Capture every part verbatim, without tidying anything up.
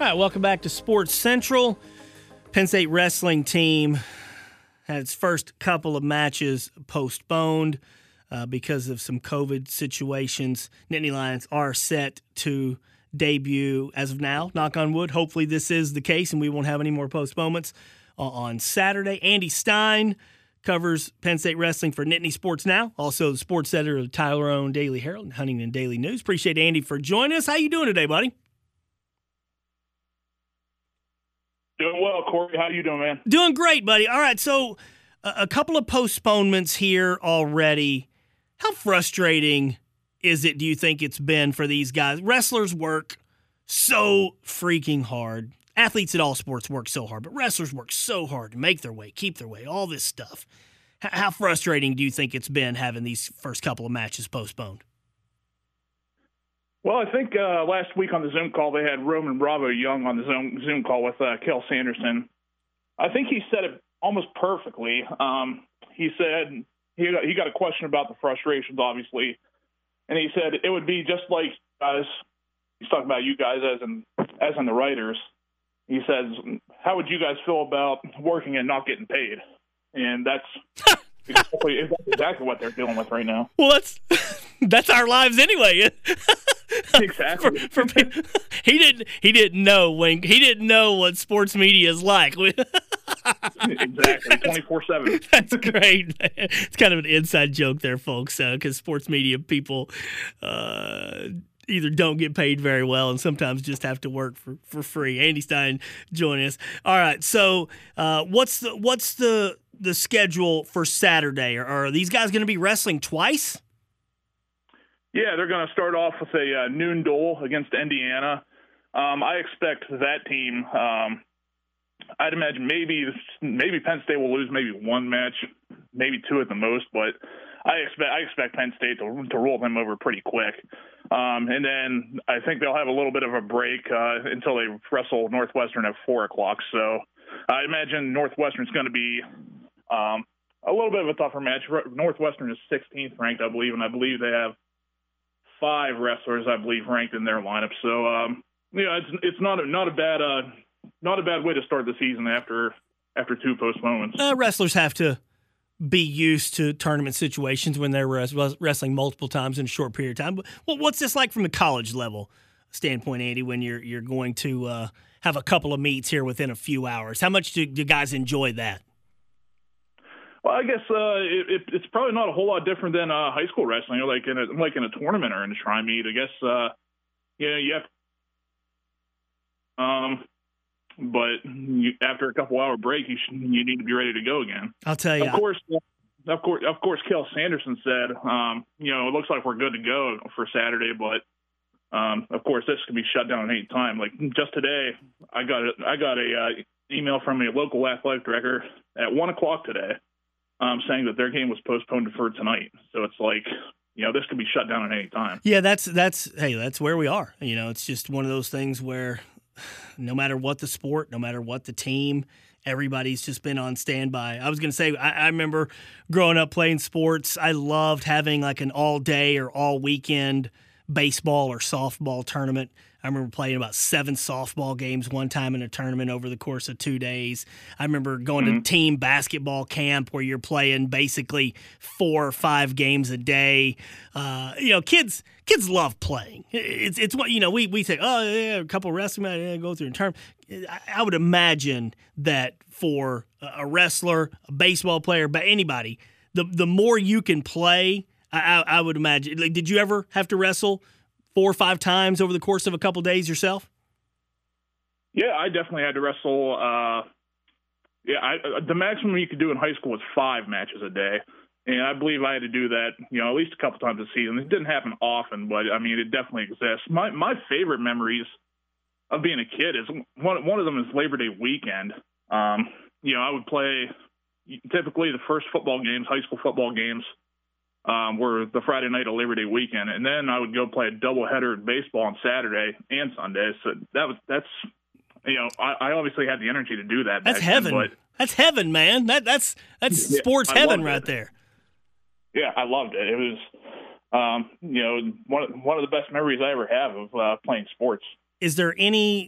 All right, welcome back to Sports Central. Penn State wrestling team had its first couple of matches postponed uh, because of some COVID situations. Nittany Lions are set to debut as of now, knock on wood. Hopefully this is the case and we won't have any more postponements uh, on Saturday. Andy Stein covers Penn State wrestling for Nittany Sports Now, also the sports editor of the Tyler-owned Daily Herald and Huntington Daily News. Appreciate Andy for joining us. How you doing today, buddy? Doing well, Corey. How you doing, man? Doing great, buddy. All right, so a, a couple of postponements here already. How frustrating is it, do you think it's been for these guys? Wrestlers work so freaking hard. Athletes at all sports work so hard, but wrestlers work so hard to make their way, keep their way, all this stuff. H- how frustrating do you think it's been having these first couple of matches postponed? Well, I think uh, last week on the Zoom call, they had Roman Bravo Young on the Zoom, Zoom call with uh, Kel Sanderson. I think he said it almost perfectly. Um, he said he got, he got a question about the frustrations, obviously, and he said it would be just like guys. He's talking about you guys as in as in the writers. He says, "How would you guys feel about working and not getting paid?" And that's exactly, exactly what they're dealing with right now. Well, that's that's our lives anyway. Exactly. For, for, he didn't. He didn't know when he didn't know what sports media is like. Exactly, twenty-four seven. That's great. Man. It's kind of an inside joke there, folks, because uh, sports media people uh, either don't get paid very well and sometimes just have to work for, for free. Andy Stein joining us. All right, so uh, what's the what's the the schedule for Saturday? Are, are these guys going to be wrestling twice? Yeah, they're going to start off with a uh, noon duel against Indiana. Um, I expect that team. Um, I'd imagine maybe maybe Penn State will lose maybe one match, maybe two at the most, but I expect I expect Penn State to to roll them over pretty quick. Um, and then I think they'll have a little bit of a break uh, until they wrestle Northwestern at four o'clock. So I imagine Northwestern's going to be um, a little bit of a tougher match. Northwestern is sixteenth ranked, I believe, and I believe they have five wrestlers, I believe, ranked in their lineup. So, um, yeah, it's it's not a, not a bad uh, not a bad way to start the season after after two postponements. Uh, wrestlers have to be used to tournament situations when they're wrestling multiple times in a short period of time. But what's this like from a college level standpoint, Andy? When you're you're going to uh, have a couple of meets here within a few hours, how much do, do guys enjoy that? Well, I guess uh, it, it, it's probably not a whole lot different than uh, high school wrestling, or like in a like in a tournament or in a shrine meet. I guess uh, you know you have, um, but you, after a couple hour break, you should, you need to be ready to go again. I'll tell you, of course, of course, of course. Kel Sanderson said, um, you know, it looks like we're good to go for Saturday, but um, of course, this could be shut down at any time. Like just today, I got a, I got a uh, email from a local athletic director at one o'clock today. Um, saying that their game was postponed for tonight. So it's like, you know, this could be shut down at any time. Yeah, that's, that's hey, that's where we are. You know, it's just one of those things where no matter what the sport, no matter what the team, everybody's just been on standby. I was going to say, I, I remember growing up playing sports, I loved having like an all-day or all-weekend baseball or softball tournament. I remember playing about seven softball games one time in a tournament over the course of two days. I remember going mm-hmm. to team basketball camp where you're playing basically four or five games a day. Uh, you know, kids kids love playing. It's it's what you know. We we say, oh yeah, a couple of wrestling matches, yeah, go through a tournament. I, I would imagine that for a wrestler, a baseball player, but anybody, the the more you can play, I, I, I would imagine. Like, did you ever have to wrestle four or five times over the course of a couple of days yourself? Yeah, I definitely had to wrestle. Uh, yeah, I, the maximum you could do in high school was five matches a day. And I believe I had to do that, you know, at least a couple times a season. It didn't happen often, but, I mean, it definitely exists. My my favorite memories of being a kid is one, one of them is Labor Day weekend. Um, you know, I would play typically the first football games, high school football games, Um, were the Friday night of Labor Day weekend, and then I would go play a doubleheader in baseball on Saturday and Sunday. So that was that's you know I, I obviously had the energy to do that. That's back heaven. Then, but that's heaven, man. That that's that's yeah, sports I heaven loved right it. there. Yeah, I loved it. It was um, you know one one of the best memories I ever have of uh, playing sports. Is there any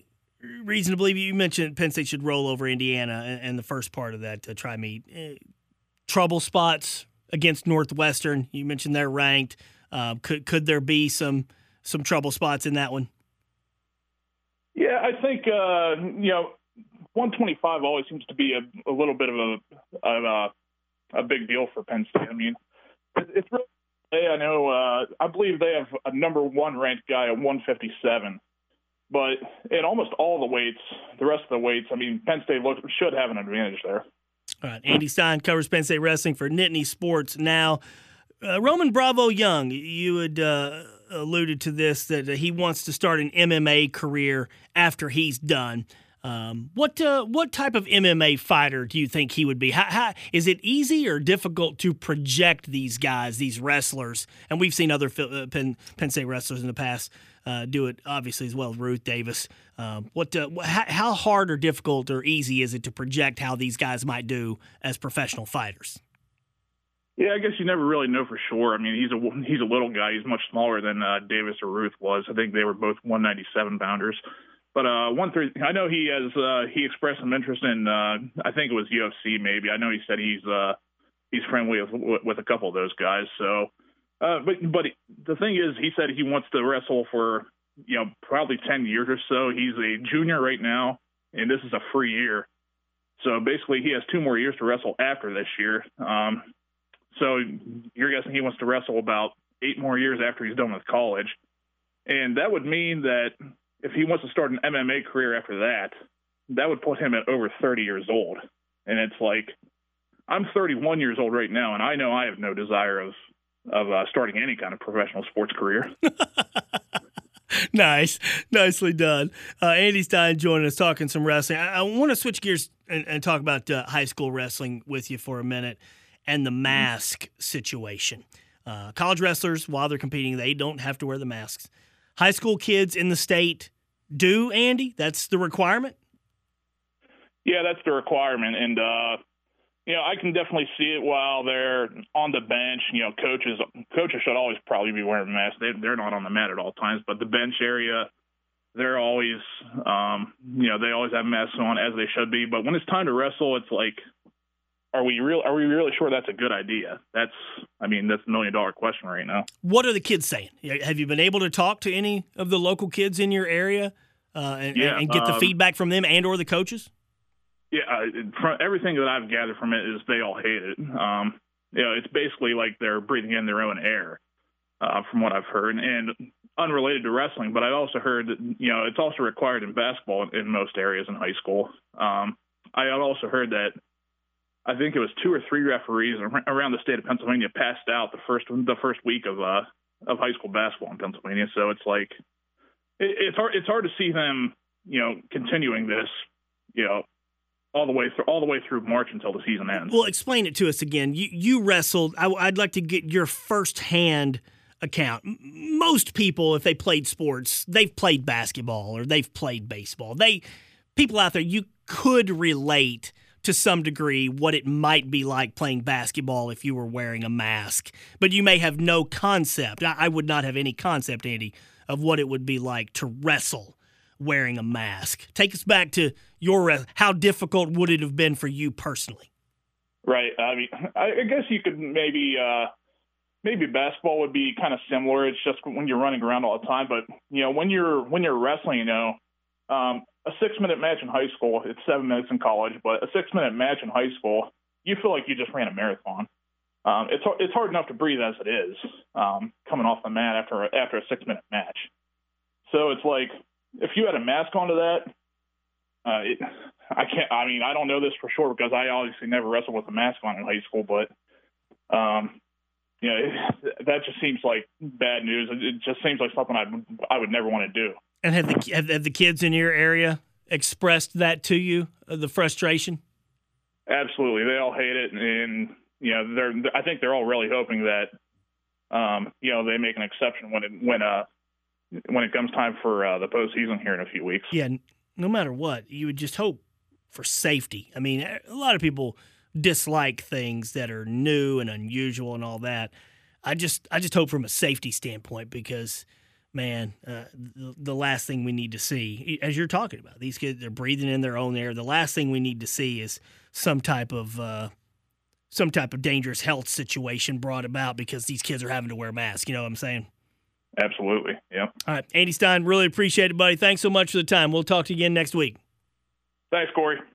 reason to believe you mentioned Penn State should roll over Indiana in the first part of that uh, tri-meet. Uh, trouble spots against Northwestern. You mentioned they're ranked. Uh, could could there be some some trouble spots in that one? Yeah, I think uh, you know one twenty-five always seems to be a, a little bit of a of a, a big deal for Penn State. I mean, it, it's really. I know. Uh, I believe they have a number one ranked guy at one fifty-seven. But in almost all the weights, the rest of the weights, I mean, Penn State look, should have an advantage there. All right, Andy Stein covers Penn State wrestling for Nittany Sports Now. Uh, Roman Bravo Young, you had uh, alluded to this, that he wants to start an M M A career after he's done. Um, what uh, what type of M M A fighter do you think he would be? How, how, is it easy or difficult to project these guys, these wrestlers? And we've seen other uh, Penn, Penn State wrestlers in the past uh, do it, obviously, as well as Ruth Davis. Um, what? Uh, how, how hard or difficult or easy is it to project how these guys might do as professional fighters? Yeah, I guess you never really know for sure. I mean, he's a he's a little guy. He's much smaller than uh, Davis or Ruth was. I think they were both one ninety-seven pounders. But uh, one three, I know he has uh, he expressed some interest in. Uh, I think it was U F C maybe. I know he said he's uh, he's friendly with, with a couple of those guys. So, uh, but but the thing is, he said he wants to wrestle for you know probably ten years or so. He's a junior right now, and this is a free year. So basically, he has two more years to wrestle after this year. Um, so you're guessing he wants to wrestle about eight more years after he's done with college, and that would mean that. If he wants to start an M M A career after that, that would put him at over thirty years old. And it's like, I'm thirty-one years old right now, and I know I have no desire of of uh, starting any kind of professional sports career. Nice. Nicely done. Uh, Andy Stein joining us, talking some wrestling. I, I want to switch gears and, and talk about uh, high school wrestling with you for a minute and the mask situation. Uh, college wrestlers, while they're competing, they don't have to wear the masks. High school kids in the state do, Andy? That's the requirement? Yeah, that's the requirement. And, uh, you know, I can definitely see it while they're on the bench. You know, coaches coaches should always probably be wearing masks. They, they're not on the mat at all times. But the bench area, they're always, um, you know, they always have masks on, as they should be. But when it's time to wrestle, it's like, Are we real? Are we really sure that's a good idea? That's, I mean, that's a million dollar question right now. What are the kids saying? Have you been able to talk to any of the local kids in your area uh, and, yeah, and get the um, feedback from them and or the coaches? Yeah, uh, from everything that I've gathered from it is they all hate it. Um, you know, it's basically like they're breathing in their own air, uh, from what I've heard, and unrelated to wrestling. But I also heard that you know it's also required in basketball in most areas in high school. Um, I had also heard that. I think it was two or three referees around the state of Pennsylvania passed out the first the first week of uh of high school basketball in Pennsylvania. So it's like it, it's hard it's hard to see them you know continuing this you know all the way through all the way through March until the season ends. Well, explain it to us again. You you wrestled. I, I'd like to get your firsthand account. Most people, if they played sports, they've played basketball or they've played baseball. They people out there, you could relate to some degree what it might be like playing basketball if you were wearing a mask. But you may have no concept. I, I would not have any concept, Andy, of what it would be like to wrestle wearing a mask. Take us back to your how difficult would it have been for you personally? Right. I mean, I guess you could maybe uh, maybe basketball would be kind of similar. It's just when you're running around all the time. But you know, when you're when you're wrestling, you know. Um, a six-minute match in high school, it's seven minutes in college, but a six-minute match in high school, you feel like you just ran a marathon. Um, it's it's hard enough to breathe as it is, um, coming off the mat after a, after a six-minute match. So it's like if you had a mask onto that, uh, it, I can't. I mean, I don't know this for sure because I obviously never wrestled with a mask on in high school, but um, you know, it, that just seems like bad news. It, it just seems like something I I would never want to do. And have the have, have the kids in your area expressed that to you, uh, the frustration? Absolutely, they all hate it, and you know, they're. I think they're all really hoping that, um, you know, they make an exception when it when uh when it comes time for uh, the postseason here in a few weeks. Yeah, no matter what, you would just hope for safety. I mean, a lot of people dislike things that are new and unusual and all that. I just I just hope from a safety standpoint because. man, uh, the, the last thing we need to see, as you're talking about, these kids, they're breathing in their own air. The last thing we need to see is some type of uh, some type of dangerous health situation brought about because these kids are having to wear masks. You know what I'm saying? Absolutely. Yeah. All right. Andy Stein, really appreciate it, buddy. Thanks so much for the time. We'll talk to you again next week. Thanks, Corey.